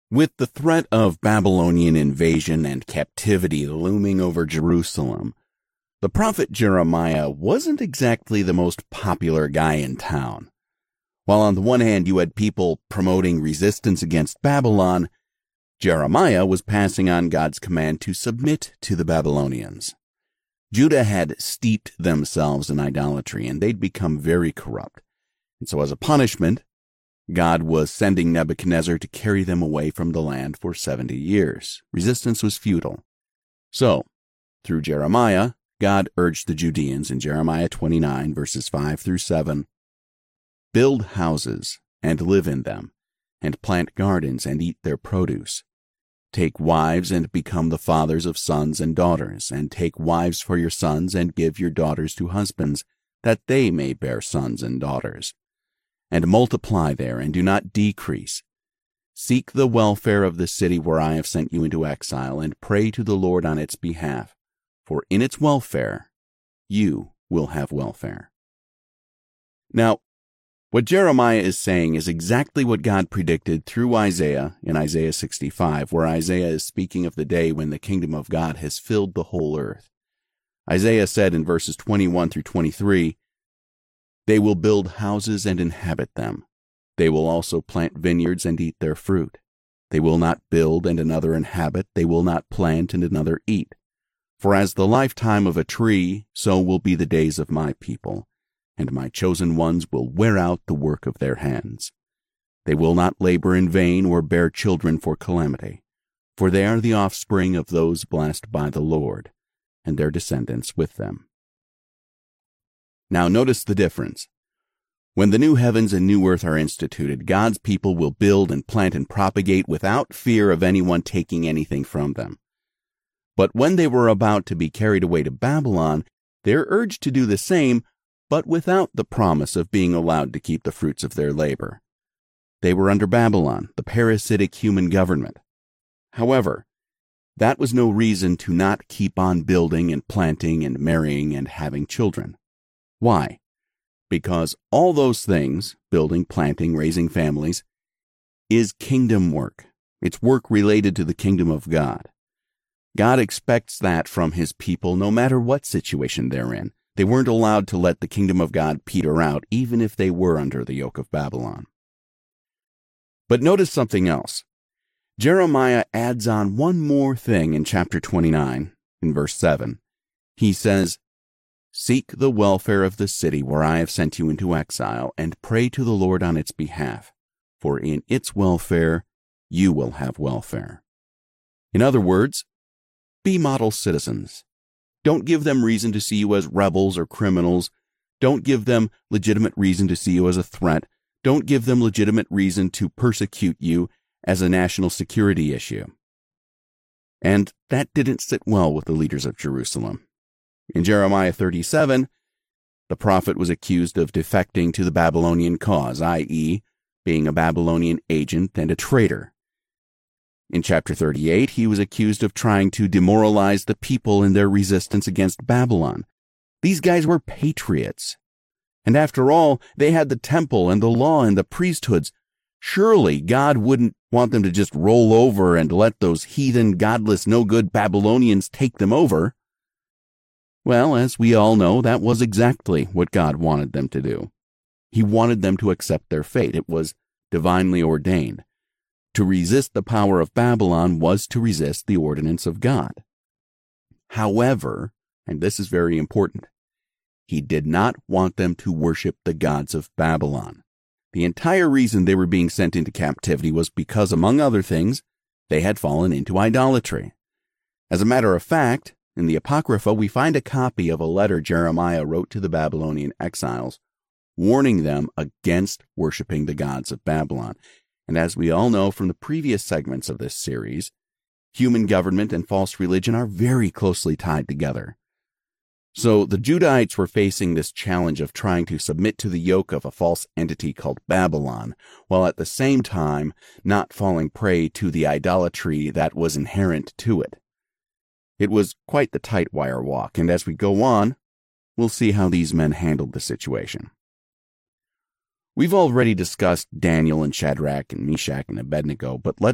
With the threat of Babylonian invasion and captivity looming over Jerusalem, the prophet Jeremiah wasn't exactly the most popular guy in town. While on the one hand you had people promoting resistance against Babylon, Jeremiah was passing on God's command to submit to the Babylonians. Judah had steeped themselves in idolatry, and they'd become very corrupt. And so as a punishment, God was sending Nebuchadnezzar to carry them away from the land for 70 years. Resistance was futile. So, through Jeremiah, God urged the Judeans in Jeremiah 29, verses 5 through 7, "Build houses and live in them, and plant gardens and eat their produce. Take wives and become the fathers of sons and daughters, and take wives for your sons and give your daughters to husbands, that they may bear sons and daughters. And multiply there, and do not decrease. Seek the welfare of the city where I have sent you into exile, and pray to the Lord on its behalf, for in its welfare you will have welfare." Now, what Jeremiah is saying is exactly what God predicted through Isaiah in Isaiah 65, where Isaiah is speaking of the day when the kingdom of God has filled the whole earth. Isaiah said in verses 21 through 23, "They will build houses and inhabit them. They will also plant vineyards and eat their fruit. They will not build and another inhabit. They will not plant and another eat. For as the lifetime of a tree, so will be the days of my people, and my chosen ones will wear out the work of their hands. They will not labor in vain or bear children for calamity, for they are the offspring of those blessed by the Lord, and their descendants with them." Now notice the difference. When the new heavens and new earth are instituted, God's people will build and plant and propagate without fear of anyone taking anything from them. But when they were about to be carried away to Babylon, they're urged to do the same, but without the promise of being allowed to keep the fruits of their labor. They were under Babylon, the parasitic human government. However, that was no reason to not keep on building and planting and marrying and having children. Why? Because all those things, building, planting, raising families, is kingdom work. It's work related to the kingdom of God. God expects that from his people no matter what situation they're in. They weren't allowed to let the kingdom of God peter out, even if they were under the yoke of Babylon. But notice something else. Jeremiah adds on one more thing in chapter 29, in verse 7. He says, "Seek the welfare of the city where I have sent you into exile, and pray to the Lord on its behalf, for in its welfare you will have welfare." In other words, be model citizens. Don't give them reason to see you as rebels or criminals. Don't give them legitimate reason to see you as a threat. Don't give them legitimate reason to persecute you as a national security issue. And that didn't sit well with the leaders of Jerusalem. In Jeremiah 37, the prophet was accused of defecting to the Babylonian cause, i.e., being a Babylonian agent and a traitor. In chapter 38, he was accused of trying to demoralize the people in their resistance against Babylon. These guys were patriots. And after all, they had the temple and the law and the priesthoods. Surely God wouldn't want them to just roll over and let those heathen, godless, no-good Babylonians take them over. Well, as we all know, that was exactly what God wanted them to do. He wanted them to accept their fate. It was divinely ordained. To resist the power of Babylon was to resist the ordinance of God. However, and this is very important, he did not want them to worship the gods of Babylon. The entire reason they were being sent into captivity was because, among other things, they had fallen into idolatry. As a matter of fact, in the Apocrypha, we find a copy of a letter Jeremiah wrote to the Babylonian exiles, warning them against worshiping the gods of Babylon. And as we all know from the previous segments of this series, human government and false religion are very closely tied together. So the Judahites were facing this challenge of trying to submit to the yoke of a false entity called Babylon, while at the same time not falling prey to the idolatry that was inherent to it. It was quite the tight wire walk, and as we go on, we'll see how these men handled the situation. We've already discussed Daniel and Shadrach and Meshach and Abednego, but let's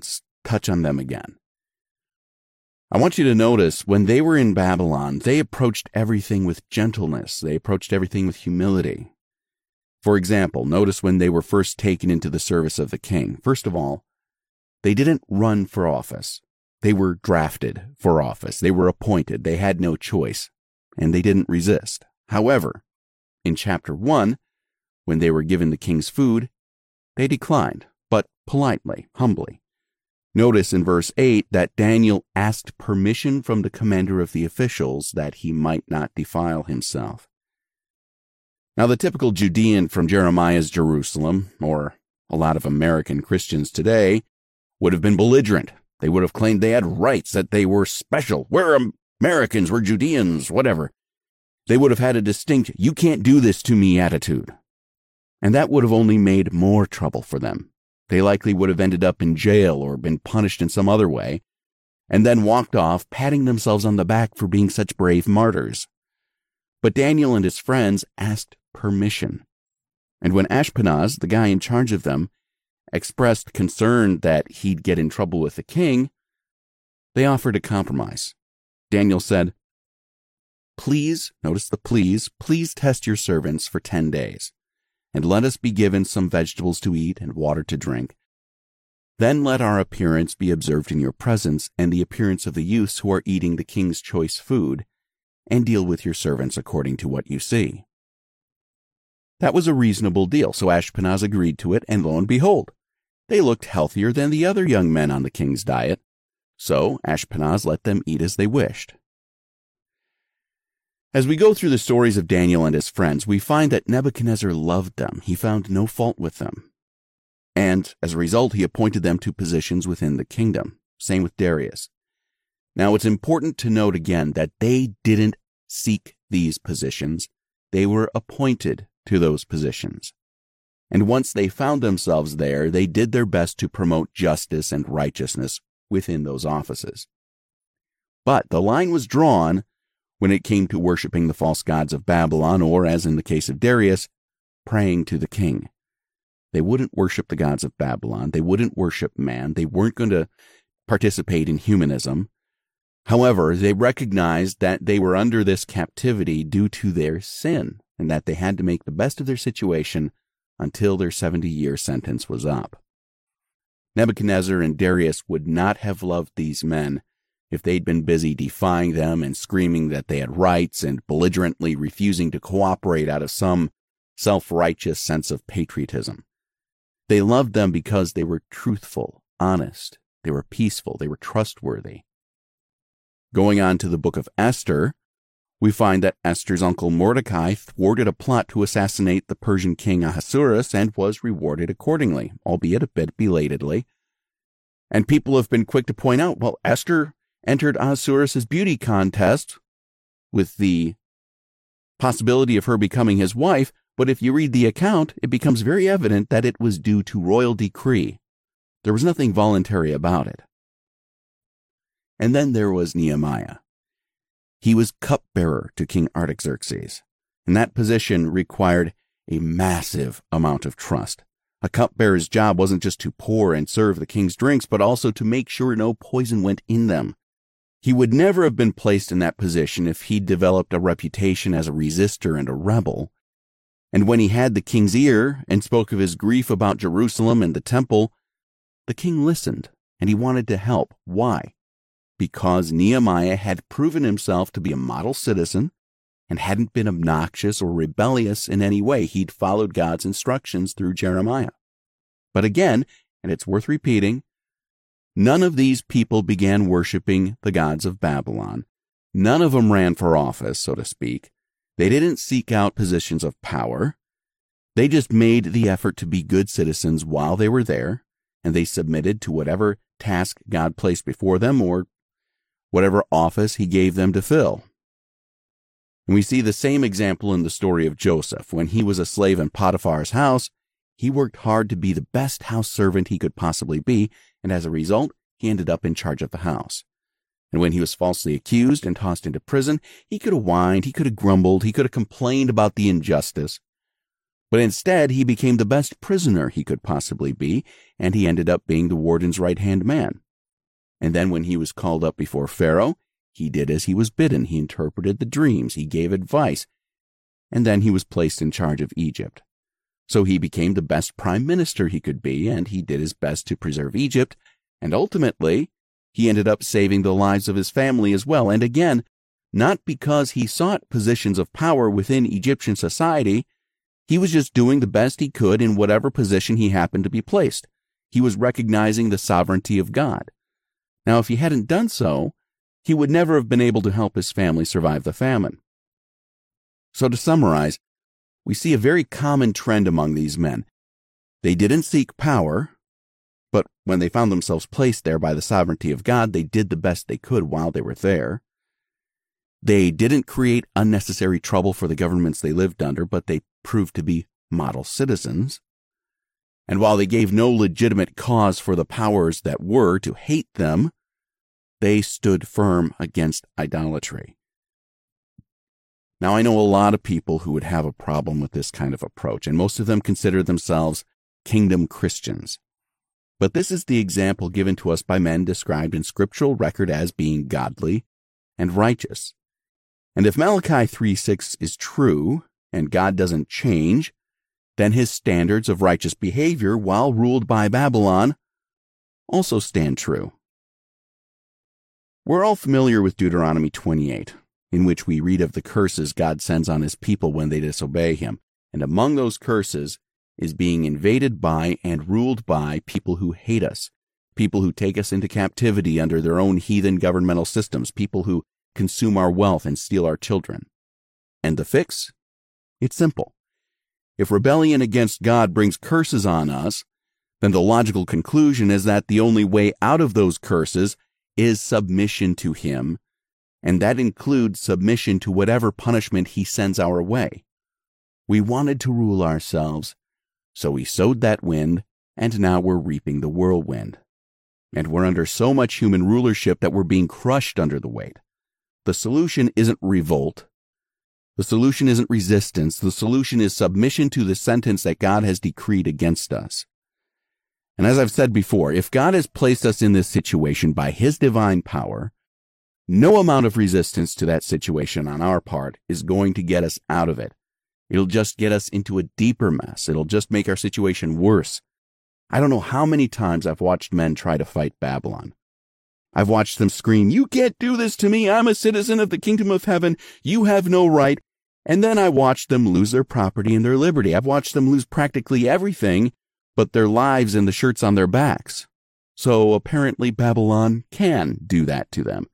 touch on them again. I want you to notice when they were in Babylon, they approached everything with gentleness. They approached everything with humility. For example, notice when they were first taken into the service of the king. First of all, they didn't run for office. They were drafted for office. They were appointed. They had no choice, and they didn't resist. However, in chapter 1, when they were given the king's food, they declined, but politely, humbly. Notice in verse 8 that Daniel asked permission from the commander of the officials that he might not defile himself. Now, the typical Judean from Jeremiah's Jerusalem, or a lot of American Christians today, would have been belligerent. They would have claimed they had rights, that they were special. We're Americans, we're Judeans, whatever. They would have had a distinct, you can't do this to me attitude. And that would have only made more trouble for them. They likely would have ended up in jail or been punished in some other way, and then walked off, patting themselves on the back for being such brave martyrs. But Daniel and his friends asked permission. And when Ashpenaz, the guy in charge of them, expressed concern that he'd get in trouble with the king, they offered a compromise. Daniel said, please, notice the please test your servants for 10 days. And let us be given some vegetables to eat and water to drink. Then let our appearance be observed in your presence and the appearance of the youths who are eating the king's choice food, and deal with your servants according to what you see. That was a reasonable deal, so Ashpenaz agreed to it, and lo and behold, they looked healthier than the other young men on the king's diet. So Ashpenaz let them eat as they wished. As we go through the stories of Daniel and his friends, we find that Nebuchadnezzar loved them. He found no fault with them. And as a result, he appointed them to positions within the kingdom. Same with Darius. Now, it's important to note again that they didn't seek these positions. They were appointed to those positions. And once they found themselves there, they did their best to promote justice and righteousness within those offices. But the line was drawn when it came to worshiping the false gods of Babylon, or, as in the case of Darius, praying to the king. They wouldn't worship the gods of Babylon. They wouldn't worship man. They weren't going to participate in humanism. However, they recognized that they were under this captivity due to their sin, and that they had to make the best of their situation until their 70-year sentence was up. Nebuchadnezzar and Darius would not have loved these men if they'd been busy defying them and screaming that they had rights and belligerently refusing to cooperate out of some self-righteous sense of patriotism. They loved them because they were truthful, honest, they were peaceful, they were trustworthy. Going on to the book of Esther, we find that Esther's uncle Mordecai thwarted a plot to assassinate the Persian king Ahasuerus and was rewarded accordingly, albeit a bit belatedly. And people have been quick to point out, well, Esther entered Ahasuerus' beauty contest with the possibility of her becoming his wife, but if you read the account, it becomes very evident that it was due to royal decree. There was nothing voluntary about it. And then there was Nehemiah. He was cupbearer to King Artaxerxes, and that position required a massive amount of trust. A cupbearer's job wasn't just to pour and serve the king's drinks, but also to make sure no poison went in them. He would never have been placed in that position if he'd developed a reputation as a resistor and a rebel. And when he had the king's ear and spoke of his grief about Jerusalem and the temple, the king listened, and he wanted to help. Why? Because Nehemiah had proven himself to be a model citizen and hadn't been obnoxious or rebellious in any way. He'd followed God's instructions through Jeremiah. But again, and it's worth repeating, none of these people began worshiping the gods of Babylon. None of them ran for office, so to speak. They didn't seek out positions of power. They just made the effort to be good citizens while they were there, and they submitted to whatever task God placed before them or whatever office he gave them to fill. And we see the same example in the story of Joseph. When he was a slave in Potiphar's house, he worked hard to be the best house servant he could possibly be, and as a result, he ended up in charge of the house. And when he was falsely accused and tossed into prison, he could have whined, he could have grumbled, he could have complained about the injustice. But instead, he became the best prisoner he could possibly be, and he ended up being the warden's right-hand man. And then when he was called up before Pharaoh, he did as he was bidden. He interpreted the dreams. He gave advice. And then he was placed in charge of Egypt. So he became the best prime minister he could be, and he did his best to preserve Egypt. And ultimately, he ended up saving the lives of his family as well. And again, not because he sought positions of power within Egyptian society. He was just doing the best he could in whatever position he happened to be placed. He was recognizing the sovereignty of God. Now, if he hadn't done so, he would never have been able to help his family survive the famine. So to summarize, we see a very common trend among these men. They didn't seek power, but when they found themselves placed there by the sovereignty of God, they did the best they could while they were there. They didn't create unnecessary trouble for the governments they lived under, but they proved to be model citizens. And while they gave no legitimate cause for the powers that were to hate them, they stood firm against idolatry. Now, I know a lot of people who would have a problem with this kind of approach, and most of them consider themselves kingdom Christians. But this is the example given to us by men described in scriptural record as being godly and righteous. And if Malachi 3:6 is true, and God doesn't change, then his standards of righteous behavior while ruled by Babylon also stand true. We're all familiar with Deuteronomy 28, in which we read of the curses God sends on his people when they disobey him. And among those curses is being invaded by and ruled by people who hate us, people who take us into captivity under their own heathen governmental systems, people who consume our wealth and steal our children. And the fix? It's simple. If rebellion against God brings curses on us, then the logical conclusion is that the only way out of those curses is submission to him, and that includes submission to whatever punishment he sends our way. We wanted to rule ourselves, so we sowed that wind, and now we're reaping the whirlwind. And we're under so much human rulership that we're being crushed under the weight. The solution isn't revolt. The solution isn't resistance. The solution is submission to the sentence that God has decreed against us. And as I've said before, if God has placed us in this situation by his divine power, no amount of resistance to that situation on our part is going to get us out of it. It'll just get us into a deeper mess. It'll just make our situation worse. I don't know how many times I've watched men try to fight Babylon. I've watched them scream, "You can't do this to me. I'm a citizen of the kingdom of heaven. You have no right." And then I watched them lose their property and their liberty. I've watched them lose practically everything but their lives and the shirts on their backs. So apparently Babylon can do that to them.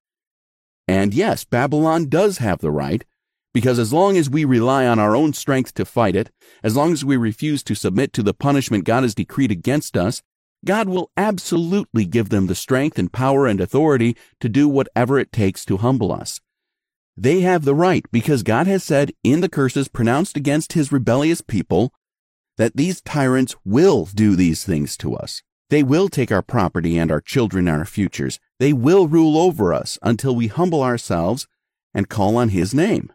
And yes, Babylon does have the right, because as long as we rely on our own strength to fight it, as long as we refuse to submit to the punishment God has decreed against us, God will absolutely give them the strength and power and authority to do whatever it takes to humble us. They have the right because God has said in the curses pronounced against his rebellious people that these tyrants will do these things to us. They will take our property and our children and our futures. They will rule over us until we humble ourselves and call on his name.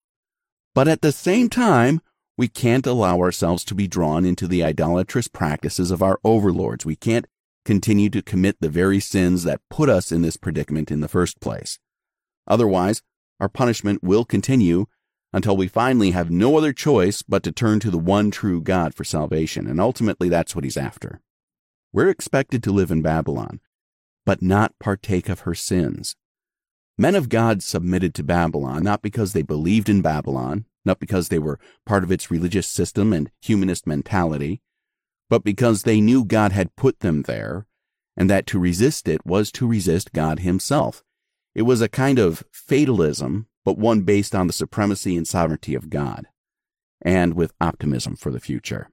But at the same time, we can't allow ourselves to be drawn into the idolatrous practices of our overlords. We can't continue to commit the very sins that put us in this predicament in the first place. Otherwise, our punishment will continue until we finally have no other choice but to turn to the one true God for salvation, and ultimately that's what he's after. We're expected to live in Babylon, but not partake of her sins. Men of God submitted to Babylon not because they believed in Babylon, not because they were part of its religious system and humanist mentality, but because they knew God had put them there, and that to resist it was to resist God himself. It was a kind of fatalism, but one based on the supremacy and sovereignty of God, and with optimism for the future.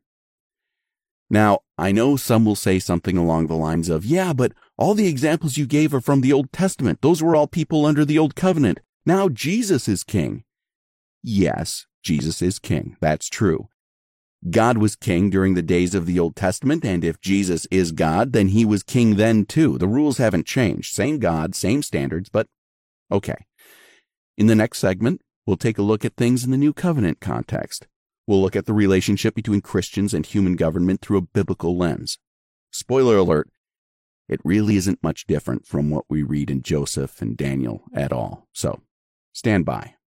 Now, I know some will say something along the lines of, "Yeah, but all the examples you gave are from the Old Testament. Those were all people under the Old Covenant. Now Jesus is king." Yes, Jesus is king. That's true. God was king during the days of the Old Testament, and if Jesus is God, then he was king then too. The rules haven't changed. Same God, same standards, but okay. In the next segment, we'll take a look at things in the New Covenant context. We'll look at the relationship between Christians and human government through a biblical lens. Spoiler alert, It really isn't much different from what we read in Joseph and Daniel at all. So, stand by.